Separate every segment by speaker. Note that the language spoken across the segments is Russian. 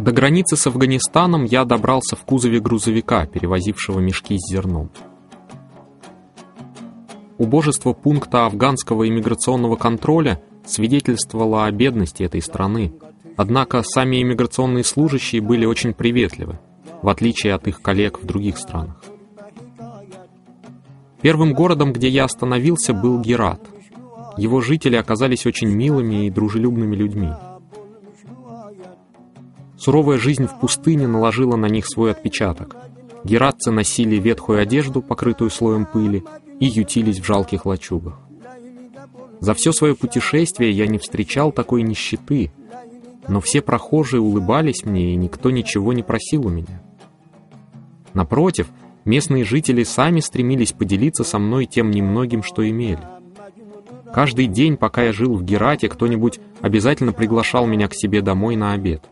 Speaker 1: До границы с Афганистаном я добрался в кузове грузовика, перевозившего мешки с зерном. Убожество пункта афганского иммиграционного контроля свидетельствовало о бедности этой страны, однако сами иммиграционные служащие были очень приветливы, в отличие от их коллег в других странах. Первым городом, где я остановился, был Герат. Его жители оказались очень милыми и дружелюбными людьми. Суровая жизнь в пустыне наложила на них свой отпечаток. Гератцы носили ветхую одежду, покрытую слоем пыли, и ютились в жалких лачугах. За все свое путешествие я не встречал такой нищеты, но все прохожие улыбались мне, и никто ничего не просил у меня. Напротив, местные жители сами стремились поделиться со мной тем немногим, что имели. Каждый день, пока я жил в Герате, кто-нибудь обязательно приглашал меня к себе домой на обед.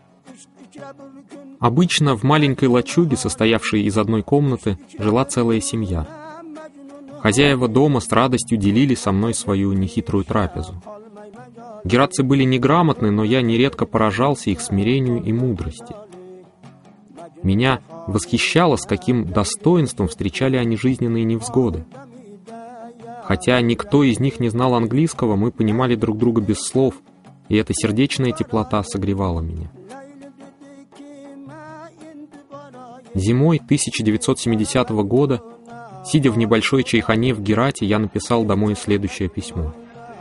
Speaker 1: Обычно в маленькой лачуге, состоявшей из одной комнаты, жила целая семья. Хозяева дома с радостью делили со мной свою нехитрую трапезу. Гератцы были неграмотны, но я нередко поражался их смирению и мудрости. Меня восхищало, с каким достоинством встречали они жизненные невзгоды. Хотя никто из них не знал английского, мы понимали друг друга без слов, и эта сердечная теплота согревала меня. Зимой 1970 года, сидя в небольшой чайхане в Герате, я написал домой следующее письмо.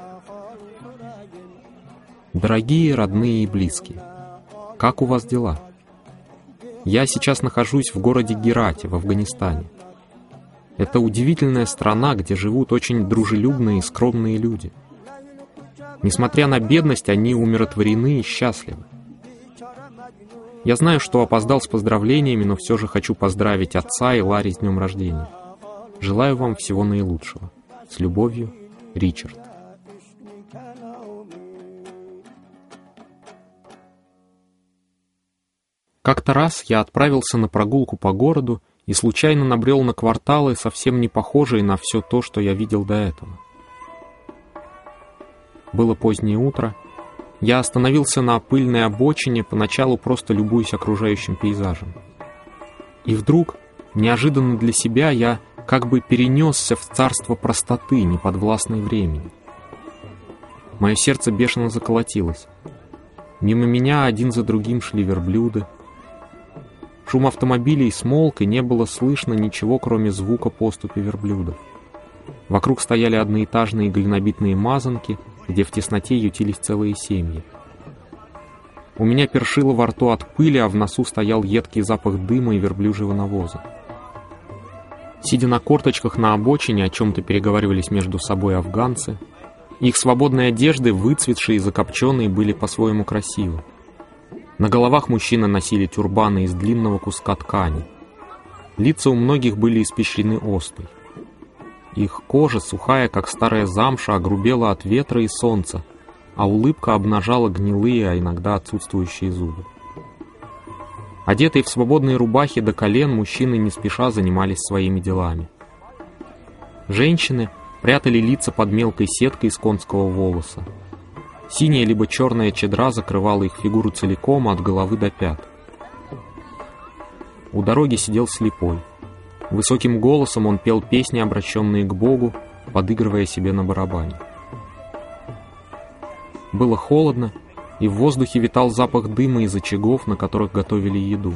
Speaker 1: «Дорогие, родные и близкие, как у вас дела? Я сейчас нахожусь в городе Герате, в Афганистане. Это удивительная страна, где живут очень дружелюбные и скромные люди. Несмотря на бедность, они умиротворены и счастливы. Я знаю, что опоздал с поздравлениями, но все же хочу поздравить отца и Ларри с днем рождения. Желаю вам всего наилучшего. С любовью, Ричард». Как-то раз я отправился на прогулку по городу и случайно набрел на кварталы, совсем не похожие на все то, что я видел до этого. Было позднее утро. Я остановился на пыльной обочине, поначалу просто любуясь окружающим пейзажем. И вдруг, неожиданно для себя, я как бы перенесся в царство простоты, неподвластной времени. Мое сердце бешено заколотилось. Мимо меня один за другим шли верблюды. Шум автомобилей смолк, и не было слышно ничего, кроме звука поступи верблюдов. Вокруг стояли одноэтажные глинобитные мазанки, где в тесноте ютились целые семьи. У меня першило во рту от пыли, а в носу стоял едкий запах дыма и верблюжьего навоза. Сидя на корточках на обочине, о чем-то переговаривались между собой афганцы. Их свободные одежды, выцветшие и закопченные, были по-своему красивы. На головах мужчины носили тюрбаны из длинного куска ткани. Лица у многих были испещрены оспой. Их кожа, сухая, как старая замша, огрубела от ветра и солнца, а улыбка обнажала гнилые, а иногда отсутствующие зубы. Одетые в свободные рубахи до колен, мужчины не спеша занимались своими делами. Женщины прятали лица под мелкой сеткой из конского волоса. Синяя либо черная чадра закрывала их фигуру целиком от головы до пят. У дороги сидел слепой. Высоким голосом он пел песни, обращенные к Богу, подыгрывая себе на барабане. Было холодно, и в воздухе витал запах дыма из очагов, на которых готовили еду.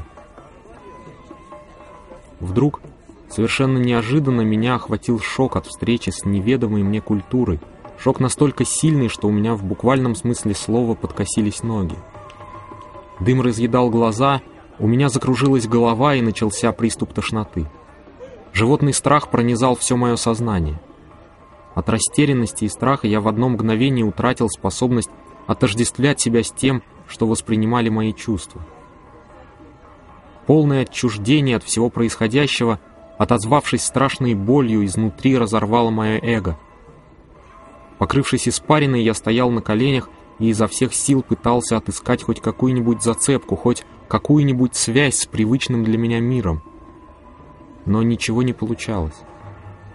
Speaker 1: Вдруг, совершенно неожиданно, меня охватил шок от встречи с неведомой мне культурой. Шок настолько сильный, что у меня в буквальном смысле слова подкосились ноги. Дым разъедал глаза, у меня закружилась голова и начался приступ тошноты. Животный страх пронизал все мое сознание. От растерянности и страха я в одно мгновение утратил способность отождествлять себя с тем, что воспринимали мои чувства. Полное отчуждение от всего происходящего, отозвавшись страшной болью, изнутри разорвало мое эго. Покрывшись испариной, я стоял на коленях и изо всех сил пытался отыскать хоть какую-нибудь зацепку, хоть какую-нибудь связь с привычным для меня миром. Но ничего не получалось.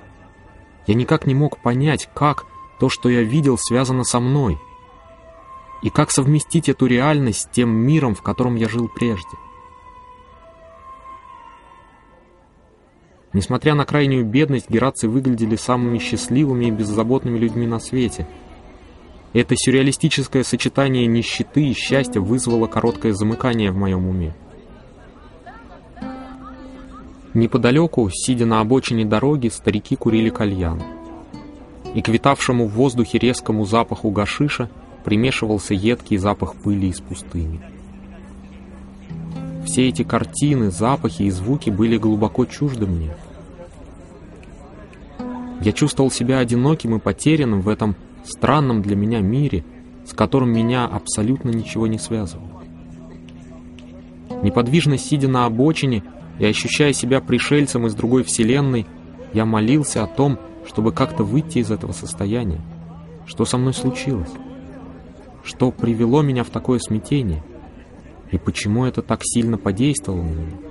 Speaker 1: Я никак не мог понять, как то, что я видел, связано со мной. И как совместить эту реальность с тем миром, в котором я жил прежде? Несмотря на крайнюю бедность, гераццы выглядели самыми счастливыми и беззаботными людьми на свете. Это сюрреалистическое сочетание нищеты и счастья вызвало короткое замыкание в моем уме. Неподалеку, сидя на обочине дороги, старики курили кальян. И к витавшему в воздухе резкому запаху гашиша примешивался едкий запах пыли из пустыни. Все эти картины, запахи и звуки были глубоко чужды мне. Я чувствовал себя одиноким и потерянным в этом странном для меня мире, с которым меня абсолютно ничего не связывало. Неподвижно сидя на обочине и ощущая себя пришельцем из другой вселенной, я молился о том, чтобы как-то выйти из этого состояния. Что со мной случилось? Что привело меня в такое смятение? И почему это так сильно подействовало на меня?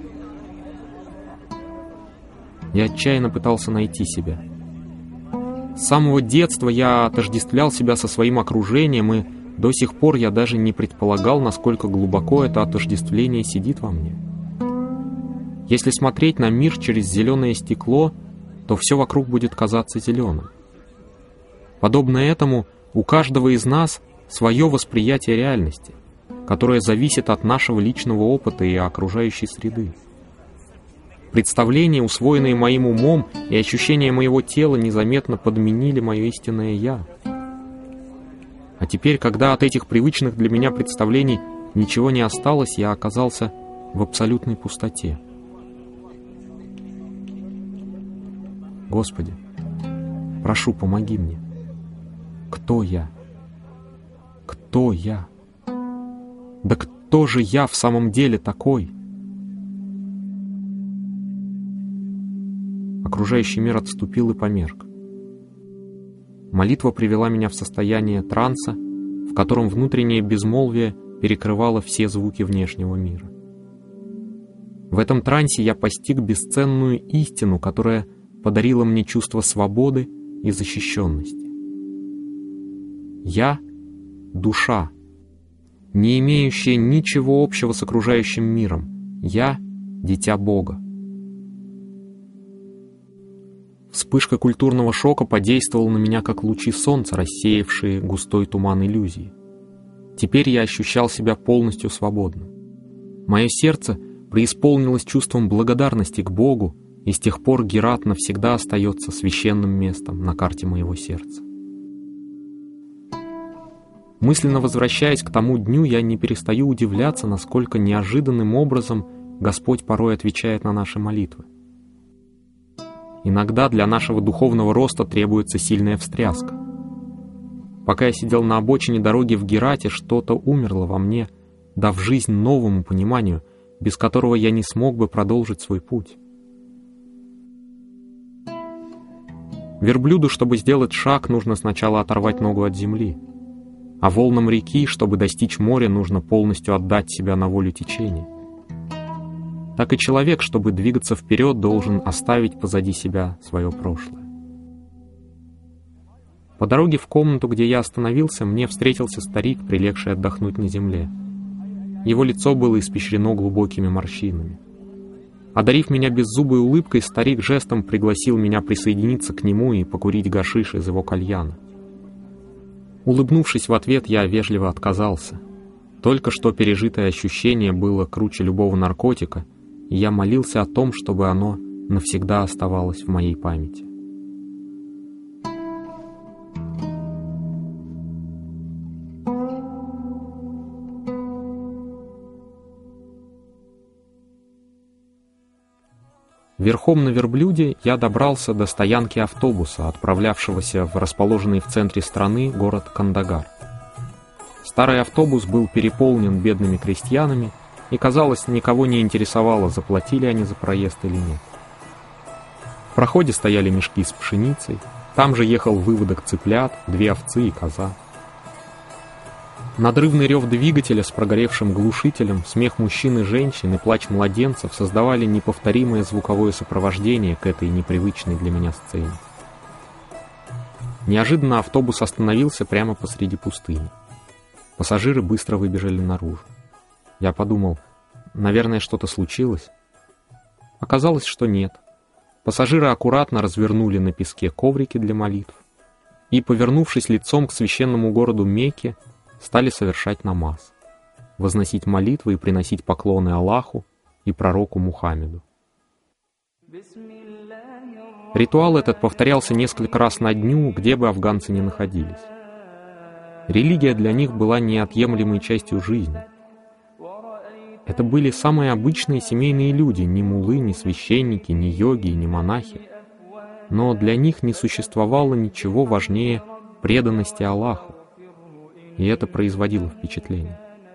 Speaker 1: Я отчаянно пытался найти себя. С самого детства я отождествлял себя со своим окружением, и до сих пор я даже не предполагал, насколько глубоко это отождествление сидит во мне. Если смотреть на мир через зеленое стекло, то все вокруг будет казаться зеленым. Подобно этому, у каждого из нас свое восприятие реальности, которое зависит от нашего личного опыта и окружающей среды. Представления, усвоенные моим умом, и ощущения моего тела незаметно подменили мое истинное «я». А теперь, когда от этих привычных для меня представлений ничего не осталось, я оказался в абсолютной пустоте. Господи, прошу, помоги мне. Кто я? Кто я? Да кто же я в самом деле такой? Окружающий мир отступил и померк. Молитва привела меня в состояние транса, в котором внутреннее безмолвие перекрывало все звуки внешнего мира. В этом трансе я постиг бесценную истину, которая подарила мне чувство свободы и защищенности. Я — душа, не имеющая ничего общего с окружающим миром. Я — дитя Бога. Вспышка культурного шока подействовала на меня, как лучи солнца, рассеявшие густой туман иллюзии. Теперь я ощущал себя полностью свободным. Мое сердце преисполнилось чувством благодарности к Богу, и с тех пор Герат навсегда остается священным местом на карте моего сердца. Мысленно возвращаясь к тому дню, я не перестаю удивляться, насколько неожиданным образом Господь порой отвечает на наши молитвы. Иногда для нашего духовного роста требуется сильная встряска. Пока я сидел на обочине дороги в Герате, что-то умерло во мне, дав жизнь новому пониманию, без которого я не смог бы продолжить свой путь. Верблюду, чтобы сделать шаг, нужно сначала оторвать ногу от земли, а волнам реки, чтобы достичь моря, нужно полностью отдать себя на волю течения. Так и человек, чтобы двигаться вперед, должен оставить позади себя свое прошлое. По дороге в комнату, где я остановился, мне встретился старик, прилегший отдохнуть на земле. Его лицо было испещрено глубокими морщинами. Одарив меня беззубой улыбкой, старик жестом пригласил меня присоединиться к нему и покурить гашиш из его кальяна. Улыбнувшись в ответ, я вежливо отказался. Только что пережитое ощущение было круче любого наркотика, и я молился о том, чтобы оно навсегда оставалось в моей памяти. Верхом на верблюде я добрался до стоянки автобуса, отправлявшегося в расположенный в центре страны город Кандагар. Старый автобус был переполнен бедными крестьянами, и, казалось, никого не интересовало, заплатили они за проезд или нет. В проходе стояли мешки с пшеницей, там же ехал выводок цыплят, 2 овцы и коза. Надрывный рев двигателя с прогоревшим глушителем, смех мужчин и женщин и плач младенцев создавали неповторимое звуковое сопровождение к этой непривычной для меня сцене. Неожиданно автобус остановился прямо посреди пустыни. Пассажиры быстро выбежали наружу. Я подумал, наверное, что-то случилось. Оказалось, что нет. Пассажиры аккуратно развернули на песке коврики для молитв и, повернувшись лицом к священному городу Мекке, стали совершать намаз, возносить молитвы и приносить поклоны Аллаху и пророку Мухаммеду. Ритуал этот повторялся несколько раз на дню, где бы афганцы ни находились. Религия для них была неотъемлемой частью жизни. Это были самые обычные семейные люди, ни муллы, ни священники, ни йоги, ни монахи. Но для них не существовало ничего важнее преданности Аллаху, и это производило впечатление.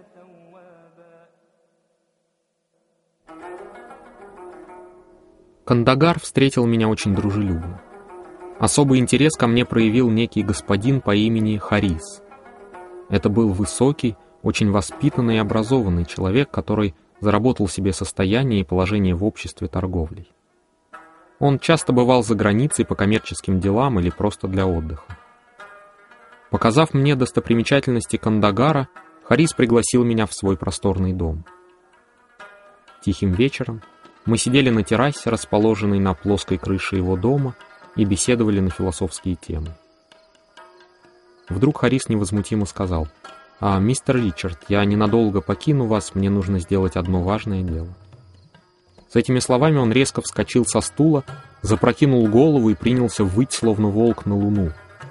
Speaker 1: Кандагар встретил меня очень дружелюбно. Особый интерес ко мне проявил некий господин по имени Харис. Это был высокий, очень воспитанный и образованный человек, который заработал себе состояние и положение в обществе торговлей. Он часто бывал за границей по коммерческим делам или просто для отдыха. Показав мне достопримечательности Кандагара, Харис пригласил меня в свой просторный дом. Тихим вечером мы сидели на террасе, расположенной на плоской крыше его дома, и беседовали на философские темы. Вдруг Харис невозмутимо сказал: «Мистер Ричард, я ненадолго покину вас, мне нужно сделать одно важное дело». С этими словами он резко вскочил со стула, запрокинул голову и принялся выть, словно волк на луну.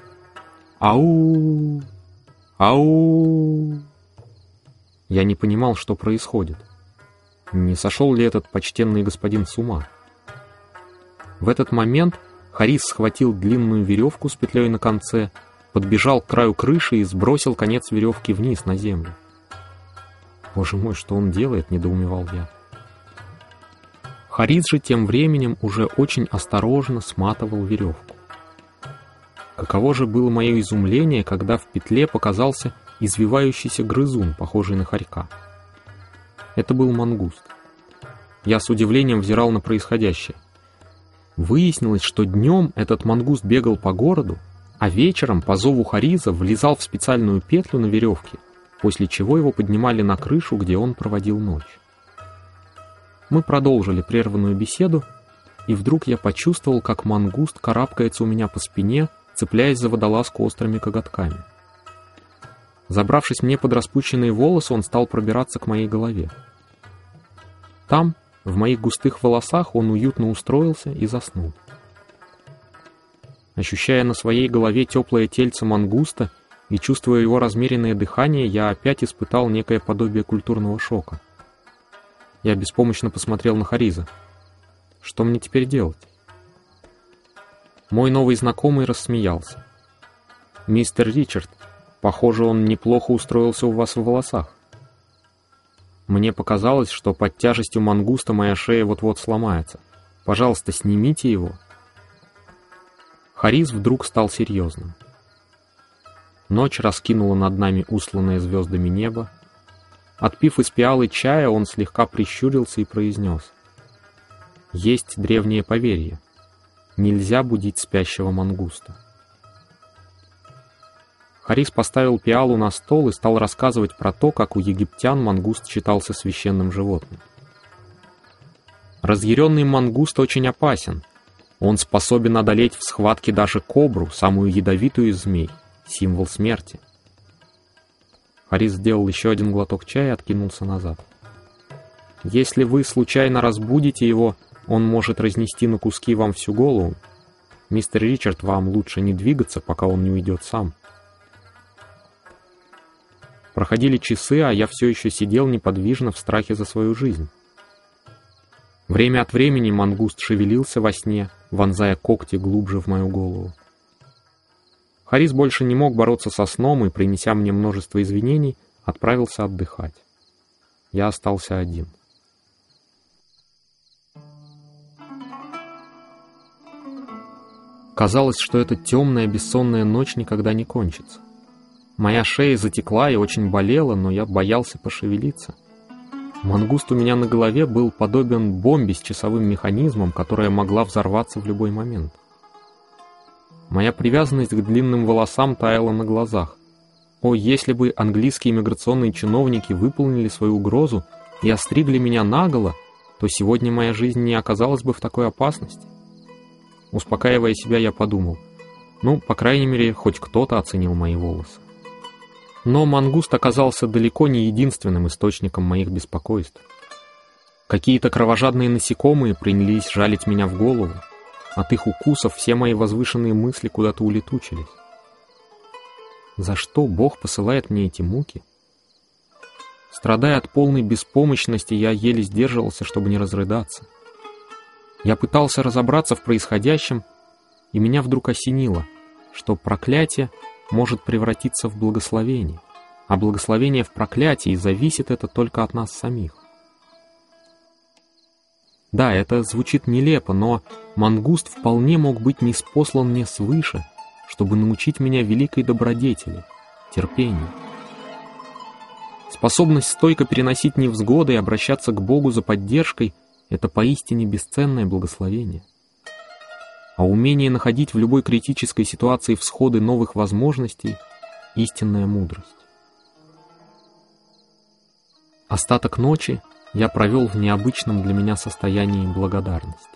Speaker 1: «Ау! Ау!» Я не понимал, что происходит. Не сошел ли этот почтенный господин с ума? В этот момент Харис схватил длинную веревку с петлей на конце, подбежал к краю крыши и сбросил конец веревки вниз на землю. «Боже мой, что он делает?» — недоумевал я. Харис же тем временем уже очень осторожно сматывал веревку. Каково же было мое изумление, когда в петле показался извивающийся грызун, похожий на хорька. Это был мангуст. Я с удивлением взирал на происходящее. Выяснилось, что днем этот мангуст бегал по городу, а вечером по зову Хариза влезал в специальную петлю на веревке, после чего его поднимали на крышу, где он проводил ночь. Мы продолжили прерванную беседу, и вдруг я почувствовал, как мангуст карабкается у меня по спине, цепляясь за водолазку острыми коготками. Забравшись мне под распущенные волосы, он стал пробираться к моей голове. Там, в моих густых волосах, он уютно устроился и заснул. Ощущая на своей голове теплое тельце мангуста и чувствуя его размеренное дыхание, я опять испытал некое подобие культурного шока. Я беспомощно посмотрел на Хариза. Что мне теперь делать? Мой новый знакомый рассмеялся. «Мистер Ричард, похоже, он неплохо устроился у вас в волосах. Мне показалось, что под тяжестью мангуста моя шея вот-вот сломается. Пожалуйста, снимите его». Харис вдруг стал серьезным. Ночь раскинула над нами устланное звездами небо. Отпив из пиалы чая, он слегка прищурился и произнес: «Есть древнее поверье. Нельзя будить спящего мангуста». Харис поставил пиалу на стол и стал рассказывать про то, как у египтян мангуст считался священным животным. Разъяренный мангуст очень опасен. Он способен одолеть в схватке даже кобру, самую ядовитую из змей, символ смерти. Харис сделал еще один глоток чая и откинулся назад. «Если вы случайно разбудите его, он может разнести на куски вам всю голову. Мистер Ричард, вам лучше не двигаться, пока он не уйдет сам». Проходили часы, а я все еще сидел неподвижно в страхе за свою жизнь. Время от времени мангуст шевелился во сне, вонзая когти глубже в мою голову. Харис больше не мог бороться со сном и, принеся мне множество извинений, отправился отдыхать. Я остался один. Казалось, что эта темная бессонная ночь никогда не кончится. Моя шея затекла и очень болела, но я боялся пошевелиться. Мангуст у меня на голове был подобен бомбе с часовым механизмом, которая могла взорваться в любой момент. Моя привязанность к длинным волосам таяла на глазах. О, если бы английские иммиграционные чиновники выполнили свою угрозу и остригли меня наголо, то сегодня моя жизнь не оказалась бы в такой опасности. Успокаивая себя, я подумал, по крайней мере, хоть кто-то оценил мои волосы. Но мангуст оказался далеко не единственным источником моих беспокойств. Какие-то кровожадные насекомые принялись жалить меня в голову. От их укусов все мои возвышенные мысли куда-то улетучились. За что Бог посылает мне эти муки? Страдая от полной беспомощности, я еле сдерживался, чтобы не разрыдаться. Я пытался разобраться в происходящем, и меня вдруг осенило, что проклятие может превратиться в благословение, а благословение в проклятие, и зависит это только от нас самих. Да, это звучит нелепо, но мангуст вполне мог быть ниспослан мне свыше, чтобы научить меня великой добродетели, терпению. Способность стойко переносить невзгоды и обращаться к Богу за поддержкой — это поистине бесценное благословение. А умение находить в любой критической ситуации всходы новых возможностей — истинная мудрость. Остаток ночи я провел в необычном для меня состоянии благодарности.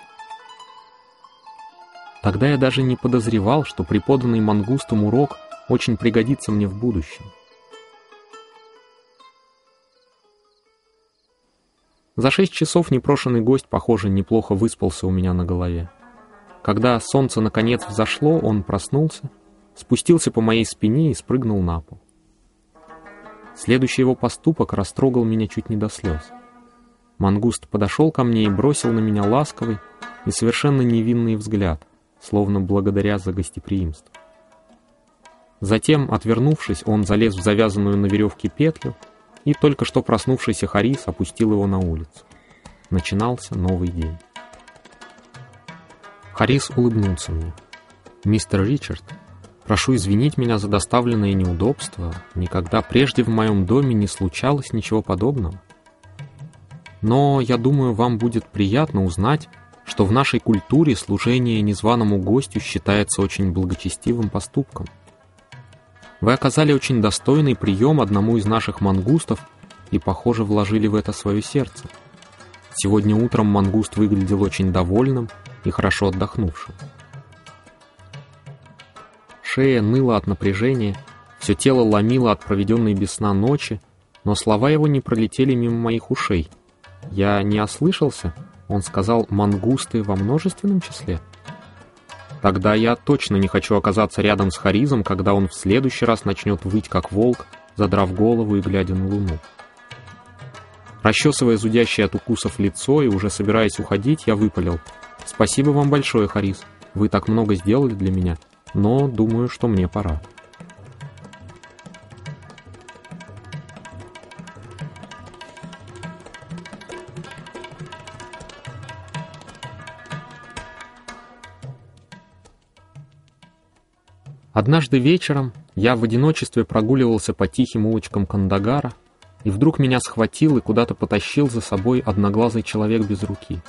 Speaker 1: Тогда я даже не подозревал, что преподанный мангустом урок очень пригодится мне в будущем. За 6 часов непрошенный гость, похоже, неплохо выспался у меня на голове. Когда солнце наконец взошло, он проснулся, спустился по моей спине и спрыгнул на пол. Следующий его поступок растрогал меня чуть не до слез. Мангуст подошел ко мне и бросил на меня ласковый и совершенно невинный взгляд, словно благодаря за гостеприимство. Затем, отвернувшись, он залез в завязанную на веревке петлю, и только что проснувшийся Харис опустил его на улицу. Начинался новый день. Харис улыбнулся мне. «Мистер Ричард, прошу извинить меня за доставленное неудобство. Никогда прежде в моем доме не случалось ничего подобного. Но, я думаю, вам будет приятно узнать, что в нашей культуре служение незваному гостю считается очень благочестивым поступком. Вы оказали очень достойный прием одному из наших мангустов и, похоже, вложили в это свое сердце. Сегодня утром мангуст выглядел очень довольным и хорошо отдохнувшим. Шея ныла от напряжения, все тело ломило от проведенной без сна ночи, но слова его не пролетели мимо моих ушей. Я не ослышался, он сказал «мангусты» во множественном числе. Тогда я точно не хочу оказаться рядом с Харизом, когда он в следующий раз начнет выть как волк, задрав голову и глядя на луну. Расчесывая зудящее от укусов лицо и уже собираясь уходить, я выпалил: «Спасибо вам большое, Хариз, вы так много сделали для меня, но думаю, что мне пора». Однажды вечером я в одиночестве прогуливался по тихим улочкам Кандагара, и вдруг меня схватил и куда-то потащил за собой одноглазый человек без руки.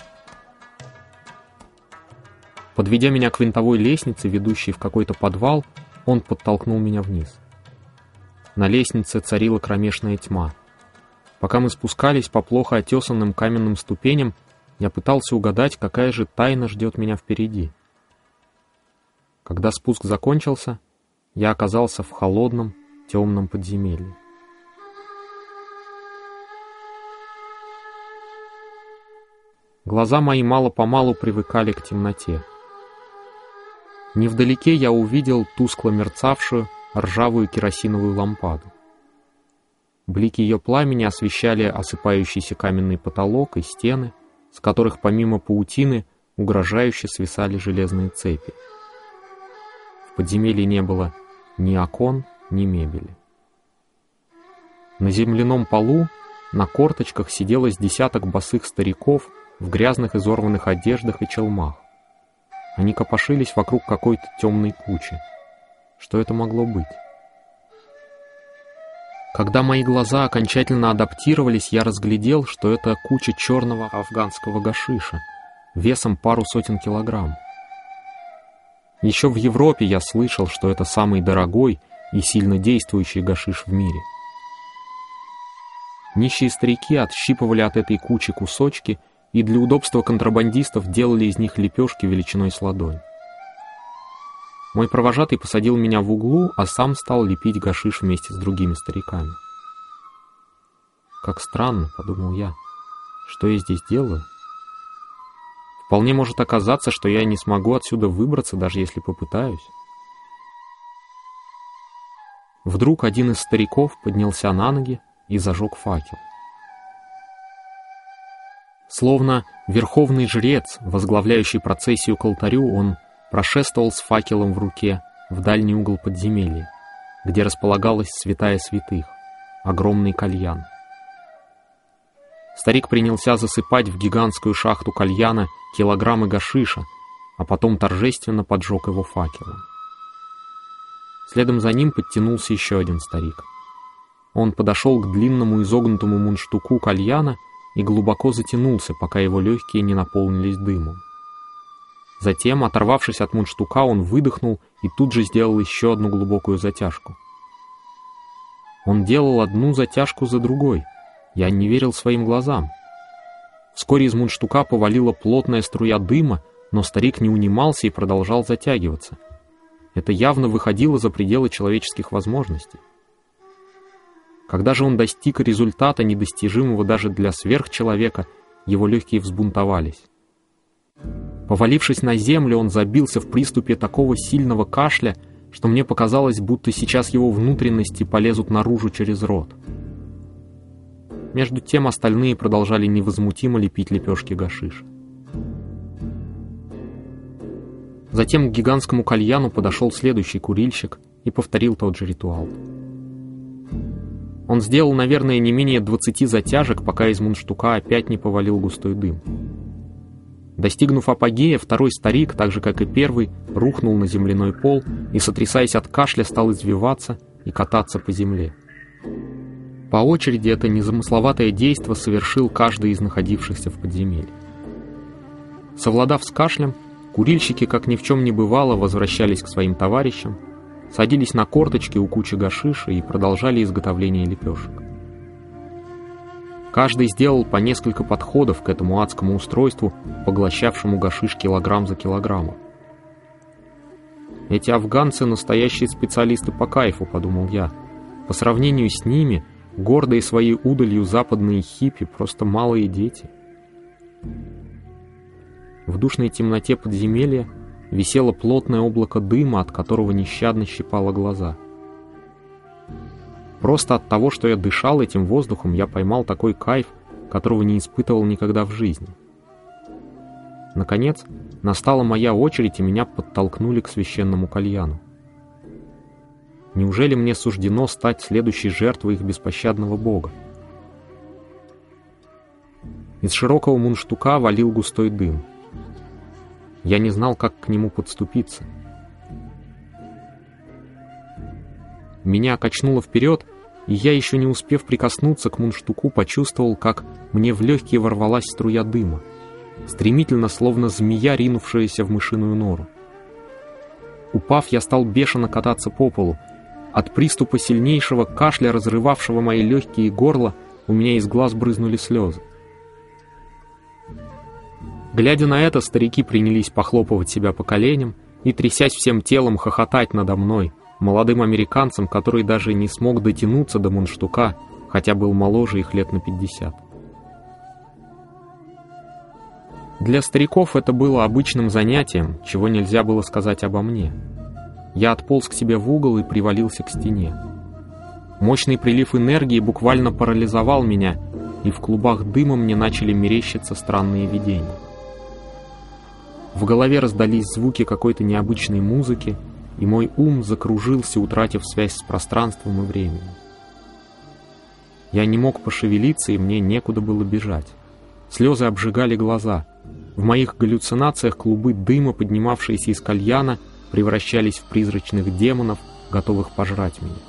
Speaker 1: Подведя меня к винтовой лестнице, ведущей в какой-то подвал, он подтолкнул меня вниз. На лестнице царила кромешная тьма. Пока мы спускались по плохо отесанным каменным ступеням, я пытался угадать, какая же тайна ждет меня впереди. Когда спуск закончился, я оказался в холодном, темном подземелье. Глаза мои мало-помалу привыкали к темноте. Невдалеке я увидел тускло мерцавшую ржавую керосиновую лампаду. Блики ее пламени освещали осыпающийся каменный потолок и стены, с которых помимо паутины угрожающе свисали железные цепи. В подземелье не было ни окон, ни мебели. На земляном полу на корточках сидело с десяток босых стариков в грязных изорванных одеждах и челмах. Они копошились вокруг какой-то темной кучи. Что это могло быть? Когда мои глаза окончательно адаптировались, я разглядел, что это куча черного афганского гашиша, весом пару сотен килограмм. Еще в Европе я слышал, что это самый дорогой и сильно действующий гашиш в мире. Нищие старики отщипывали от этой кучи кусочки и для удобства контрабандистов делали из них лепешки величиной с ладонь. Мой провожатый посадил меня в углу, а сам стал лепить гашиш вместе с другими стариками. «Как странно», — подумал я, — «что я здесь делаю? Вполне может оказаться, что я не смогу отсюда выбраться, даже если попытаюсь». Вдруг один из стариков поднялся на ноги и зажег факел. Словно верховный жрец, возглавляющий процессию к алтарю, он прошествовал с факелом в руке в дальний угол подземелья, где располагалась святая святых, огромный кальян. Старик принялся засыпать в гигантскую шахту кальяна килограммы гашиша, а потом торжественно поджег его факелом. Следом за ним подтянулся еще один старик. Он подошел к длинному изогнутому мундштуку кальяна и глубоко затянулся, пока его легкие не наполнились дымом. Затем, оторвавшись от мундштука, он выдохнул и тут же сделал еще одну глубокую затяжку. Он делал одну затяжку за другой. Я не верил своим глазам. Вскоре из мундштука повалила плотная струя дыма, но старик не унимался и продолжал затягиваться. Это явно выходило за пределы человеческих возможностей. Когда же он достиг результата, недостижимого даже для сверхчеловека, его легкие взбунтовались. Повалившись на землю, он забился в приступе такого сильного кашля, что мне показалось, будто сейчас его внутренности полезут наружу через рот. Между тем остальные продолжали невозмутимо лепить лепешки гашиша. Затем к гигантскому кальяну подошел следующий курильщик и повторил тот же ритуал. Он сделал, наверное, не менее 20 затяжек, пока из мундштука опять не повалил густой дым. Достигнув апогея, второй старик, так же как и первый, рухнул на земляной пол и, сотрясаясь от кашля, стал извиваться и кататься по земле. По очереди это незамысловатое действо совершил каждый из находившихся в подземелье. Совладав с кашлем, курильщики, как ни в чем не бывало, возвращались к своим товарищам, садились на корточки у кучи гашиша и продолжали изготовление лепешек. Каждый сделал по несколько подходов к этому адскому устройству, поглощавшему гашиш килограмм за килограммом. «Эти афганцы — настоящие специалисты по кайфу», — подумал я. По сравнению с ними, гордые своей удалью западные хиппи — просто малые дети. В душной темноте подземелья висело плотное облако дыма, от которого нещадно щипало глаза. Просто от того, что я дышал этим воздухом, я поймал такой кайф, которого не испытывал никогда в жизни. Наконец, настала моя очередь, и меня подтолкнули к священному кальяну. Неужели мне суждено стать следующей жертвой их беспощадного бога? Из широкого мундштука валил густой дым. Я не знал, как к нему подступиться. Меня качнуло вперед, и я, еще не успев прикоснуться к мундштуку, почувствовал, как мне в легкие ворвалась струя дыма, стремительно, словно змея, ринувшаяся в мышиную нору. Упав, я стал бешено кататься по полу. От приступа сильнейшего кашля, разрывавшего мои легкие и горло, у меня из глаз брызнули слезы. Глядя на это, старики принялись похлопывать себя по коленям и, трясясь всем телом, хохотать надо мной, молодым американцем, который даже не смог дотянуться до мундштука, хотя был моложе их лет на 50. Для стариков это было обычным занятием, чего нельзя было сказать обо мне. Я отполз к себе в угол и привалился к стене. Мощный прилив энергии буквально парализовал меня, и в клубах дыма мне начали мерещиться странные видения. В голове раздались звуки какой-то необычной музыки, и мой ум закружился, утратив связь с пространством и временем. Я не мог пошевелиться, и мне некуда было бежать. Слезы обжигали глаза. В моих галлюцинациях клубы дыма, поднимавшиеся из кальяна, превращались в призрачных демонов, готовых пожрать меня.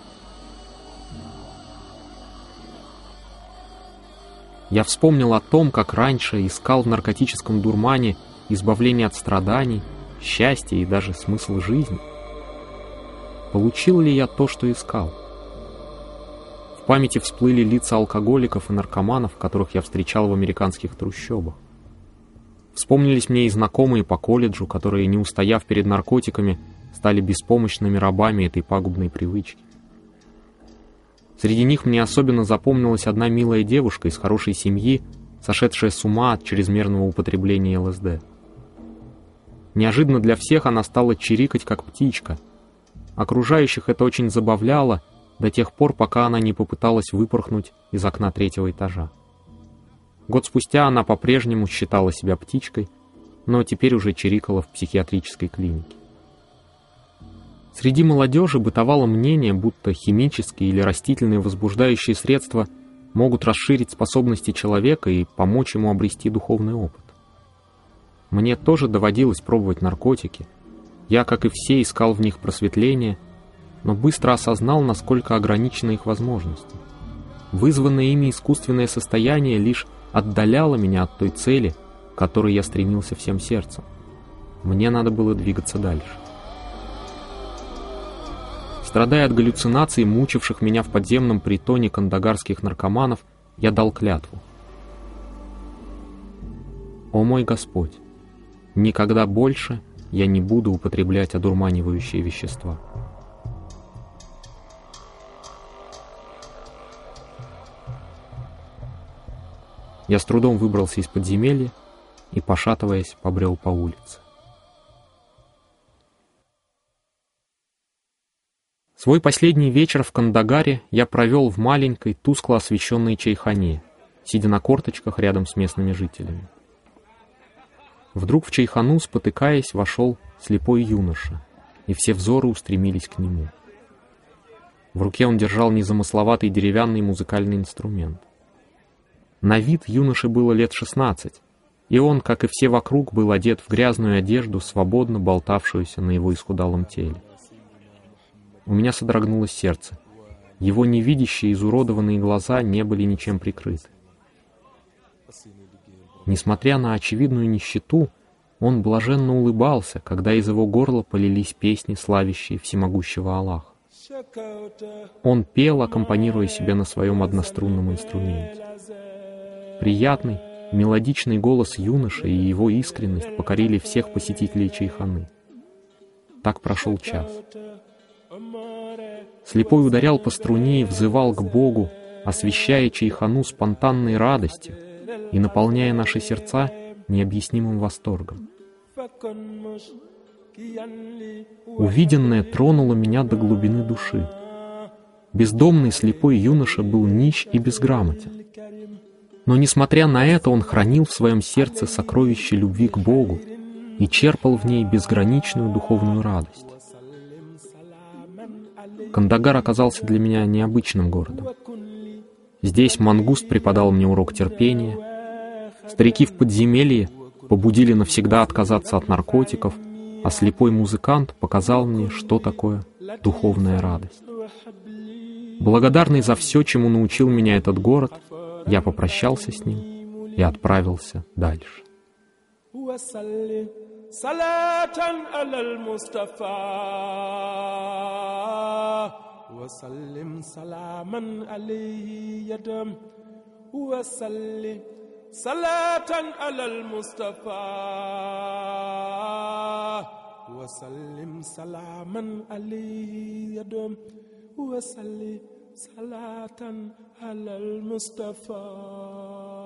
Speaker 1: Я вспомнил о том, как раньше искал в наркотическом дурмане избавление от страданий, счастья и даже смысл жизни. Получил ли я то, что искал? В памяти всплыли лица алкоголиков и наркоманов, которых я встречал в американских трущобах. Вспомнились мне и знакомые по колледжу, которые, не устояв перед наркотиками, стали беспомощными рабами этой пагубной привычки. Среди них мне особенно запомнилась одна милая девушка из хорошей семьи, сошедшая с ума от чрезмерного употребления ЛСД. Неожиданно для всех она стала чирикать, как птичка. Окружающих это очень забавляло до тех пор, пока она не попыталась выпорхнуть из окна 3-го этажа. Год спустя она по-прежнему считала себя птичкой, но теперь уже чирикала в психиатрической клинике. Среди молодежи бытовало мнение, будто химические или растительные возбуждающие средства могут расширить способности человека и помочь ему обрести духовный опыт. Мне тоже доводилось пробовать наркотики. Я, как и все, искал в них просветление, но быстро осознал, насколько ограничены их возможности. Вызванное ими искусственное состояние лишь отдаляло меня от той цели, к которой я стремился всем сердцем. Мне надо было двигаться дальше. Страдая от галлюцинаций, мучивших меня в подземном притоне кандагарских наркоманов, я дал клятву. «О мой Господь, никогда больше я не буду употреблять одурманивающие вещества». Я с трудом выбрался из подземелья и, пошатываясь, побрел по улице. Свой последний вечер в Кандагаре я провел в маленькой, тускло освещенной чайхане, сидя на корточках рядом с местными жителями. Вдруг в чайхану, спотыкаясь, вошел слепой юноша, и все взоры устремились к нему. В руке он держал незамысловатый деревянный музыкальный инструмент. На вид юноше было лет 16, и он, как и все вокруг, был одет в грязную одежду, свободно болтавшуюся на его исхудалом теле. У меня содрогнулось сердце. Его невидящие, изуродованные глаза не были ничем прикрыты. Несмотря на очевидную нищету, он блаженно улыбался, когда из его горла полились песни, славящие всемогущего Аллаха. Он пел, аккомпанируя себе на своем однострунном инструменте. Приятный, мелодичный голос юноши и его искренность покорили всех посетителей чайханы. Так прошел час. Слепой ударял по струне и взывал к Богу, освещая чайхану спонтанной радостью и наполняя наши сердца необъяснимым восторгом. Увиденное тронуло меня до глубины души. Бездомный слепой юноша был нищ и безграмотен. Но, несмотря на это, он хранил в своем сердце сокровище любви к Богу и черпал в ней безграничную духовную радость. Кандагар оказался для меня необычным городом. Здесь мангуст преподал мне урок терпения, старики в подземелье побудили навсегда отказаться от наркотиков, а слепой музыкант показал мне, что такое духовная радость. Благодарный за все, чему научил меня этот город, я попрощался с ним и отправился дальше. Салатан алал Мустафа ва саллим саламан алейхи ядам ва салли салатан алал Мустафа ва саллим саламан алейхи ядам ва салли салатан алал Мустафа.